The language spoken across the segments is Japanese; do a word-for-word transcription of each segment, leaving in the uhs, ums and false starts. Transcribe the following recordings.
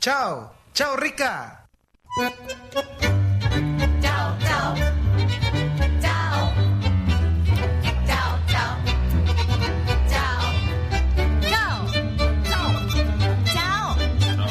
Ciao, ciao Ricca. Ciao, ciao. Ciao. Ciao, ciao. Ciao. Ciao. Ciao.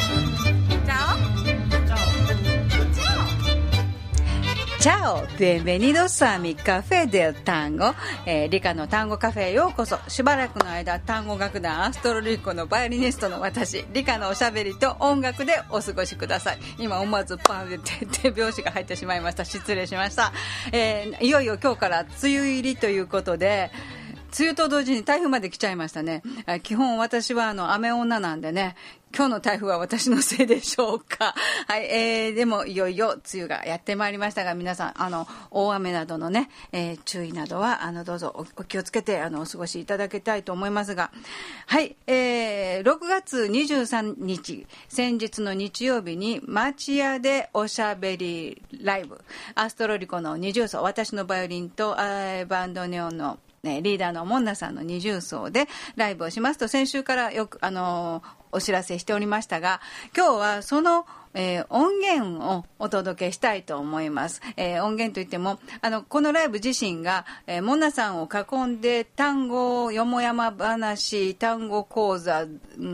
Ciao. Ciao, bienvenidos a mi café del tango、えー、理科の単語カフェへようこそ。しばらくの間単語楽団アストロリコのバイオリニストの私、理科のおしゃべりと音楽でお過ごしください。今思わずパンで手拍子が入ってしまいました。失礼しました、えー、いよいよ今日から梅雨入りということで、梅雨と同時に台風まで来ちゃいましたね。基本私はあの雨女なんでね、今日の台風は私のせいでしょうか。はい、えー、でもいよいよ梅雨がやってまいりましたが、皆さんあの大雨などのね、えー、注意などはあのどうぞ お, お気をつけてあのお過ごしいただきたいと思いますが、はい、えー、ろくがつにじゅうさんにち、先日の日曜日に町屋でおしゃべりライブ、アストロリコの二重奏、私のバイオリンとバンドネオンのリーダーのモンナさんの二重奏でライブをしますと先週からよくあのお知らせしておりましたが、今日はその、えー、音源をお届けしたいと思います、えー、音源といってもあのこのライブ自身が、えー、モンナさんを囲んで単語よもやま話、単語講座、うん、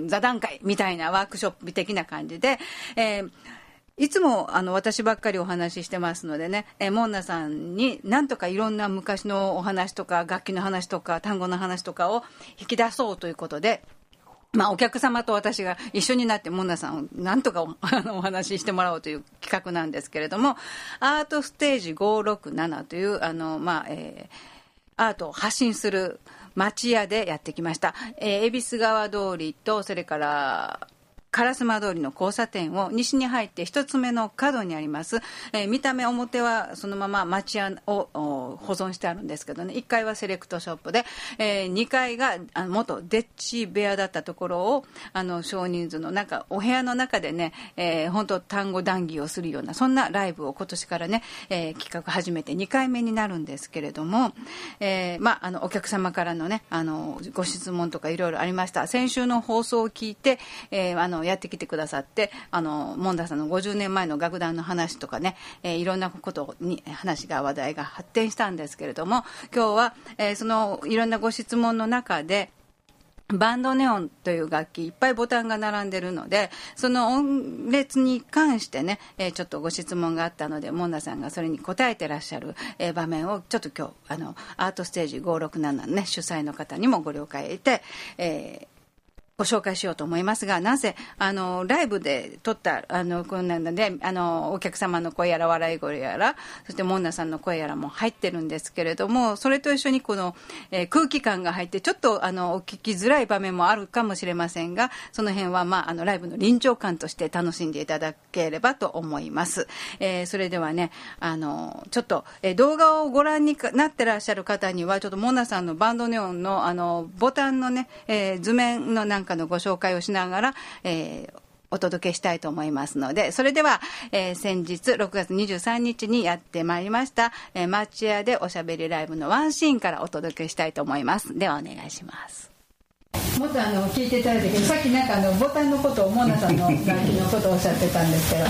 座談会みたいなワークショップ的な感じで、えーいつもあの私ばっかりお話ししてますのでね、えモンナさんになんとかいろんな昔のお話とか楽器の話とか単語の話とかを引き出そうということで、まあ、お客様と私が一緒になってモンナさんをなんとか お, あのお話ししてもらおうという企画なんですけれども、アートステージごひゃくろくじゅうななというあの、まあえー、アートを発信する町屋でやってきました。えー、恵比寿川通りとそれから烏丸通りの交差点を西に入って一つ目の角にあります、えー、見た目表はそのまま町屋を保存してあるんですけどね、いっかいはセレクトショップで、えー、にかいがあの元デッチ部屋だったところをあの少人数のなんかお部屋の中でね、えー、本当単語談義をするようなそんなライブを今年からね、えー、企画始めてにかいめになるんですけれども、えーまあ、あのお客様からのねあのご質問とかいろいろありました。先週の放送を聞いて、えー、あのやってきてくださって、あのモンダさんのごじゅうねんまえの楽団の話とかね、えー、いろんなことに話が話題が発展したんですけれども、今日は、えー、そのいろんなご質問の中でバンドネオンという楽器いっぱいボタンが並んでるので、その音列に関してね、えー、ちょっとご質問があったのでモンダさんがそれに答えてらっしゃる、えー、場面をちょっと今日あのアートステージごひゃくろくじゅうななの、ね、主催の方にもご了解を得て、えーご紹介しようと思いますが、なぜあのライブで撮ったあのこんなのであのお客様の声やら笑い声やらそしてモンナさんの声やらも入ってるんですけれども、それと一緒にこの、えー、空気感が入ってちょっとあのお聞きづらい場面もあるかもしれませんが、その辺は、まあ、あのライブの臨場感として楽しんでいただければと思います、えー、それではねあのちょっと、えー、動画をご覧になってらっしゃる方にはちょっとモンナさんのバンドネオンの、あのボタンのね、えー、図面のなんかのご紹介をしながら、えー、お届けしたいと思いますので、それでは、えー、先日ろくがつにじゅうさんにちにやってまいりました、えー、町屋でおしゃべりライブのワンシーンからお届けしたいと思います。ではお願いします。もっとあの聞いていただいたけど、さっきなんかあのボタンのことをモナさんの楽器のことをおっしゃってたんですけど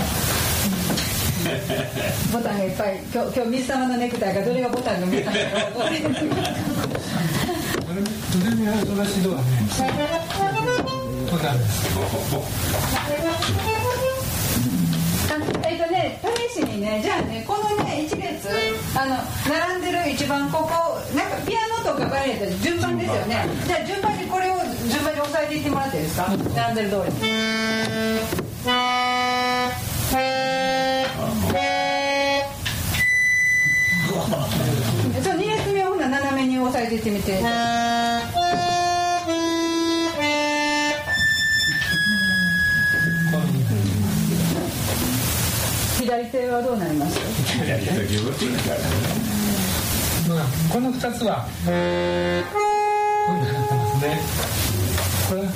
ボタンがいっぱい、今日、今日水様のネクタイがどれがボタンが水様か分からないドレミファソラシドはね、ボタンです。 えっとね、試しにね、じゃあね、このね、一列あの並んでる一番ここなんかピアノとかバイオリンって順番ですよね。じゃあ順番にこれを順番に押さえていってもらっていいですか、並んでる通りに。そう、に列目をほな斜めに押さえていってみて。左手はどうなります？左手は十分っていうまあ、このふたつはこういうふうになってますね。これ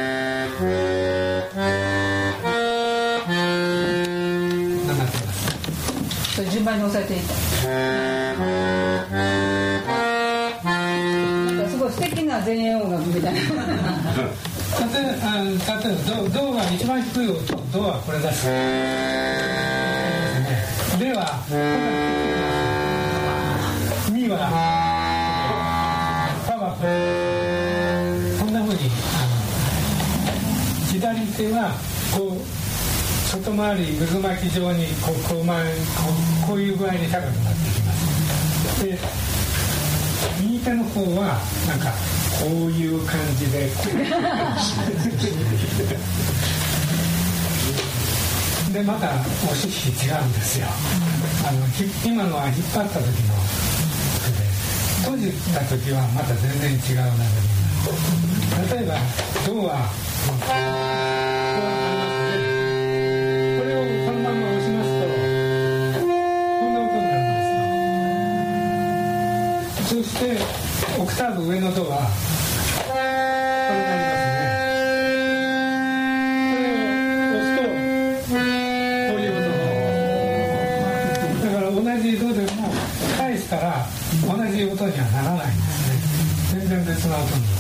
なってます。 それ順番に押さえていった。なんかすごい素敵な前衛音楽みたいな例えば、例えばドが一番低い音、ドはこれだし、レはミはファはこれ、こんなふうにあの左手はこう外回り渦巻き状にこう、こう、まあ、こう、こういう具合に高くなってきます。で右手の方はなんかこういう感じででまた押し引き違うんですよ。あの今のは引っ張った時の閉じた時はまた全然違う流れになる。例えばドはこれをこのまま押しますとこんな音になるんですよ。そしてオクターブ上のドはこれになりますね。これを押すとこういうことだから同じドでも返したら同じ音にはならないんですね。全然別な音になって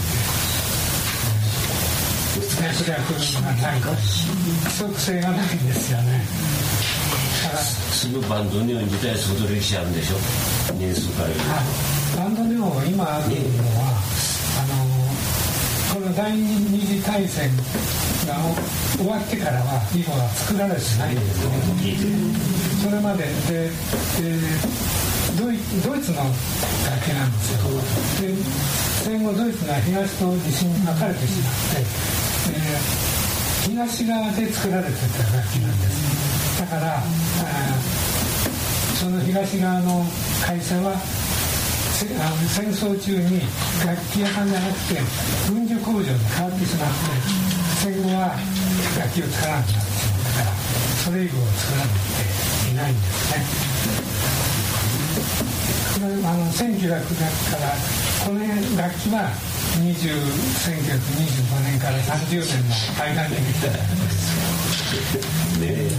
脈略がない規則性がないんですよね。だからすぐバンドネオン自体相当歴史あるんでしょ、年数から。 バンドネオン今あるのは、あのこの第二次大戦が終わってからは今は作られてないんですね。それまでで、でドイ、ドイツの楽器なんですよ。で戦後ドイツが東と西に分かれてしまって、東側で作られてた楽器なんです。だからその東側の会社はあの戦争中に楽器屋さんじゃなくて軍需工場に変わってしまって、戦後は楽器を作らなくなってしまったからそれ以後作られていないんですね。これあのせんきゅうひゃくねんからこの楽器はせんきゅうひゃくにじゅうごねんからさんじゅうねんの間にできた楽器です。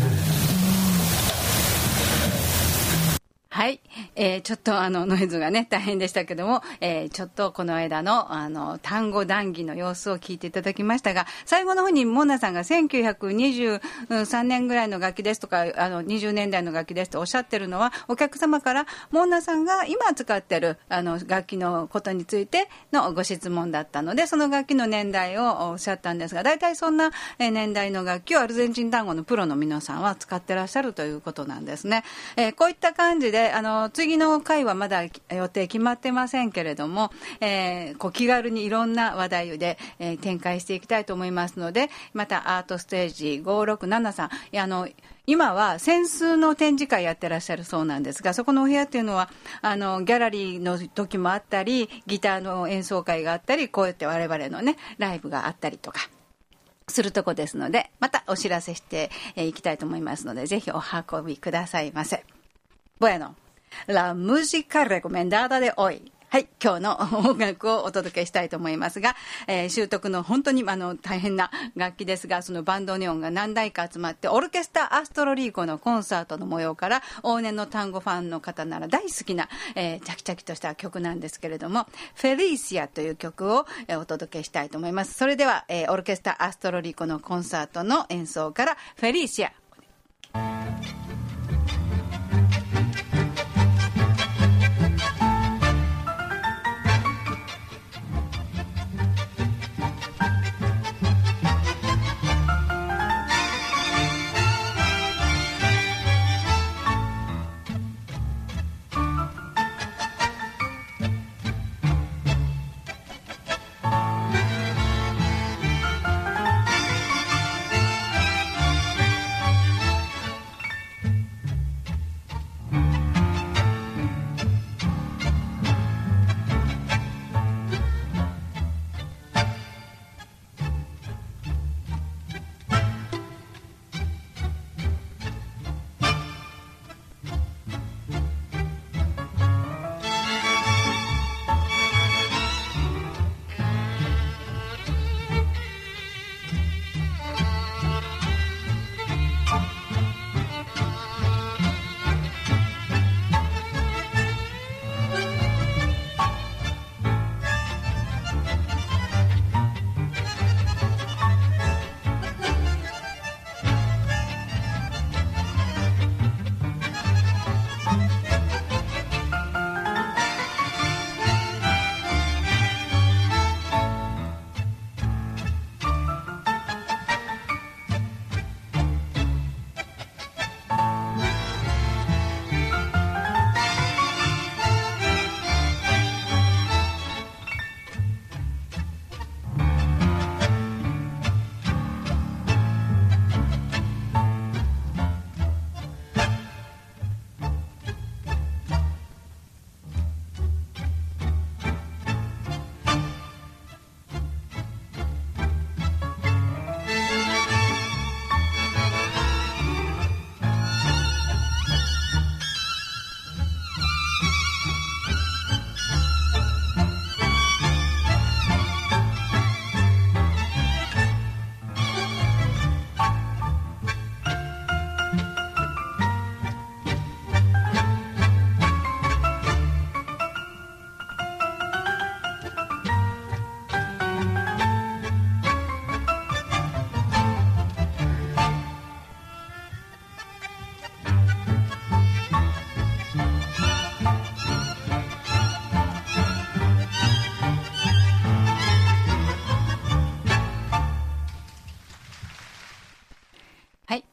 はい、えー、ちょっとあのノイズがね大変でしたけども、えー、ちょっとこの間のあの単語談義の様子を聞いていただきましたが、最後の方にモンナさんがせんきゅうひゃくにじゅうさんねんぐらいの楽器ですとかあのにじゅうねんだいの楽器ですとおっしゃってるのは、お客様からモンナさんが今使ってるあの楽器のことについてのご質問だったので、その楽器の年代をおっしゃったんですが、大体そんな年代の楽器をアルゼンチン単語のプロの皆さんは使ってらっしゃるということなんですね。えー、こういった感じであの次の回はまだ予定決まってませんけれども、えー、こう気軽にいろんな話題で、えー、展開していきたいと思いますので、またアートステージごろくななさん、いやあの今は扇子の展示会やってらっしゃるそうなんですが、そこのお部屋っていうのはあのギャラリーの時もあったり、ギターの演奏会があったり、こうやって我々のねライブがあったりとかするとこですので、またお知らせしていきたいと思いますので、ぜひお運びくださいませ。Bueno, la música recomendada de hoy。はい、今日の音楽をお届けしたいと思いますが、えー、習得の本当にあの大変な楽器ですが、そのバンドネオンが何台か集まってオルケスタアストロリーコのコンサートの模様から、往年の単語ファンの方なら大好きな、えー、チャキチャキとした曲なんですけれども、フェリーシアという曲を、えー、お届けしたいと思います。それでは、えー、オルケスタアストロリーコのコンサートの演奏からフェリーシア。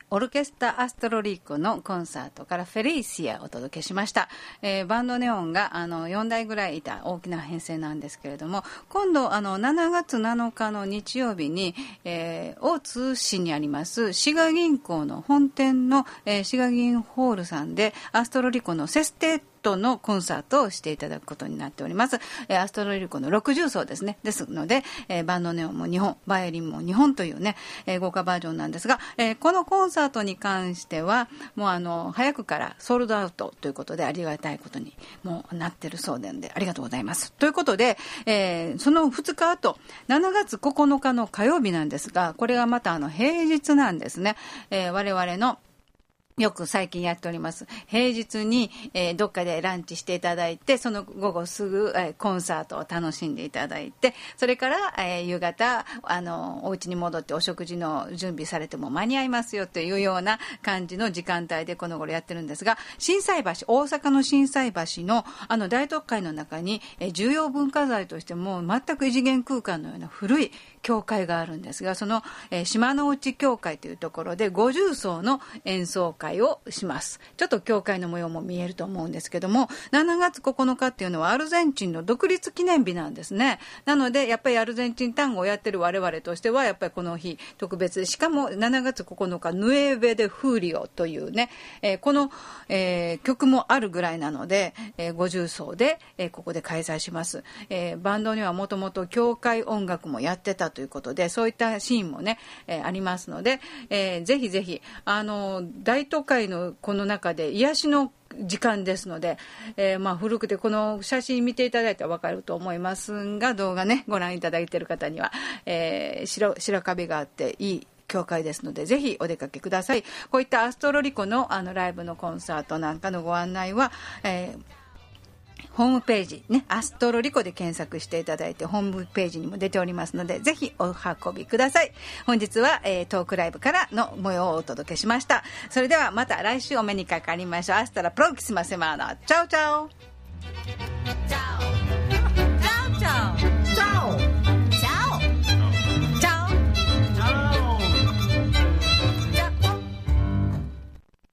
オルケスタアストロリコのコンサートからフェリーシアをお届けしました、えー、バンドネオンがあのよんだいぐらいいた大きな編成なんですけれども、今度あのしちがつなのかの日曜日に、えー、大津市にあります滋賀銀行の本店の、えー、滋賀銀ホールさんでアストロリコのセステッのコンサートをしていただくことになっております。えー、アストロリコのろくじゅうそうですね。ですので、えー、バンドネオンもにほん、バイオリンもにほんというね、えー、豪華バージョンなんですが、えー、このコンサートに関してはもうあの早くからソールドアウトということでありがたいことにもうなってるそうでんでありがとうございますということで、えー、そのふつかあとしちがつここのかの火曜日なんですが、これがまたあの平日なんですね。えー、我々のよく最近やっております平日に、えー、どっかでランチしていただいて、その午後すぐ、えー、コンサートを楽しんでいただいて、それから、えー、夕方あのお家に戻ってお食事の準備されても間に合いますよというような感じの時間帯でこの頃やってるんですが、心斎橋、大阪の心斎橋のあの大特会の中に、えー、重要文化財としても全く異次元空間のような古い教会があるんですが、その、えー、島の内教会というところでごじゅうそうの演奏会をします。ちょっと教会の模様も見えると思うんですけども、しちがつここのかっていうのはアルゼンチンの独立記念日なんですね。なのでやっぱりアルゼンチン単語をやってる我々としてはやっぱりこの日特別で、しかもしちがつここのかヌエーベデフーリオというね、えー、この、えー、曲もあるぐらいなので、えー、ごじゅうそうで、えー、ここで開催します。えー、バンドにはもともと教会音楽もやってたということで、そういったシーンもね、えー、ありますので、えー、ぜひぜひあの大都会のこの中で癒しの時間ですので、えー、まあ古くてこの写真見ていただいたら分かると思いますが、動画ねご覧いただいている方には、えー、白, 白壁があっていい教会ですので、ぜひお出かけください。こういったアストロリコのあのライブのコンサートなんかのご案内は、えーホームページね、アストロリコで検索していただいてホームページにも出ておりますので、ぜひお運びください。本日は、えー、トークライブからの模様をお届けしました。それではまた来週お目にかかりましょう。アスタラプロキシマセマーナ。チャオチャオ。